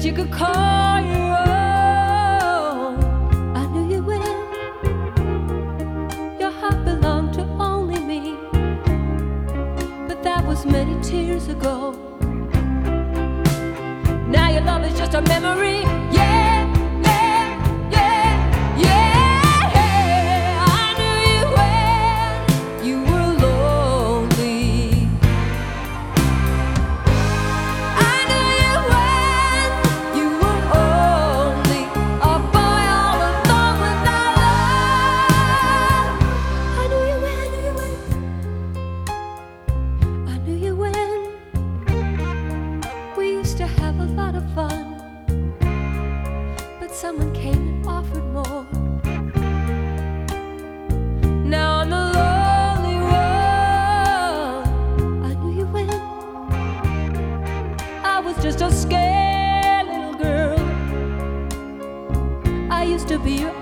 that you could call your own. I knew you when your heart belonged to only me, but that was many tears ago. Now your love is just a memory. Yeah, yeah, yeah, yeah. I knew you when you were lonely. I knew you when you were only a boy all alone without love. I knew you when, I knew you when we used to have a lot of fun, but someone came and offered more. Now on the lonely road, I knew you when I was just a scared little girl. I used to be your